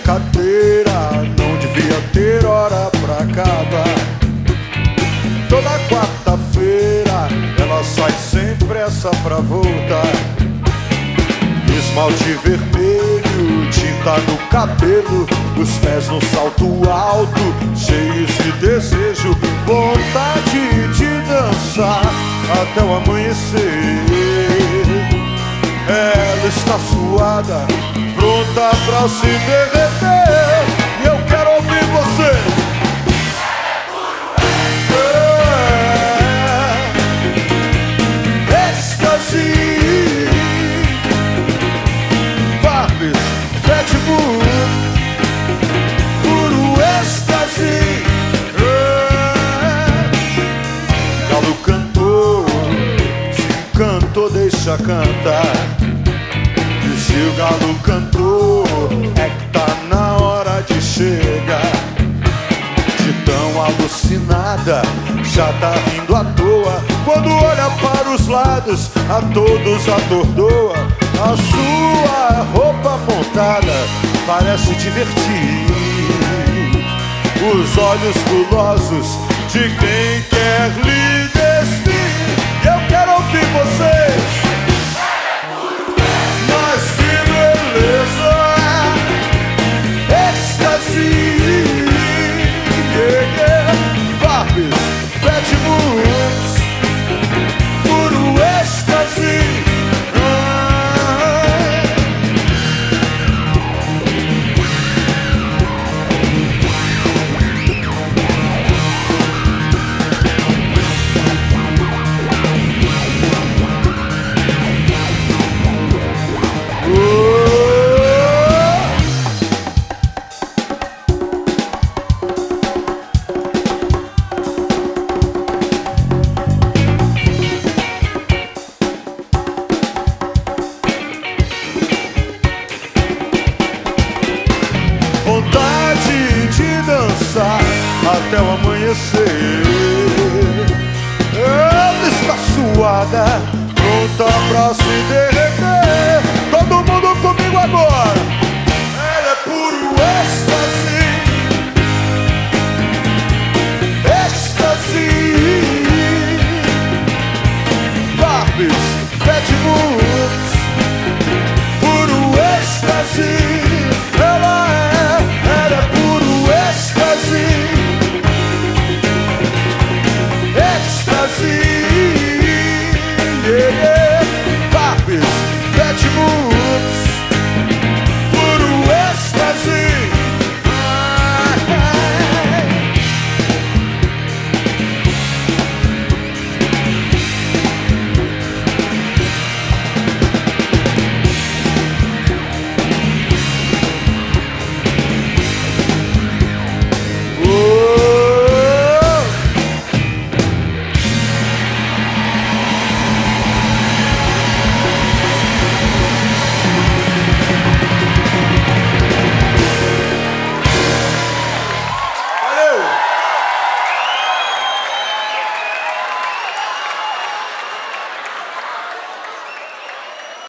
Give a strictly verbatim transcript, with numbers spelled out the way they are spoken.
brincadeira não devia ter hora pra acabar. Toda quarta-feira ela sai sem pressa pra voltar. Esmalte vermelho, tinta no cabelo, os pés no salto alto, cheios de desejo, vontade de dançar até o amanhecer. Ela está suada, pronta pra se derreter, e eu quero ouvir você. É êxtase. Puro êxtase. Galo cantou, se cantou deixa cantar. E se o galo cantou, é que tá na hora de chegar. De tão alucinada, já tá rindo à toa. Quando olha para os lados, a todos atordoa. A sua roupa montada parece divertir os olhos gulosos de quem quer lhe despir. Eu quero ouvir vocês. Mas que beleza, êxtase, yeah, yeah. Barbies, bad moves, puro êxtase. Vontade de dançar até o amanhecer. Ela está suada, pronta pra se derreter. Todo mundo comigo agora. Ela é puro êxtase. Êxtase. Barbies, bad moves.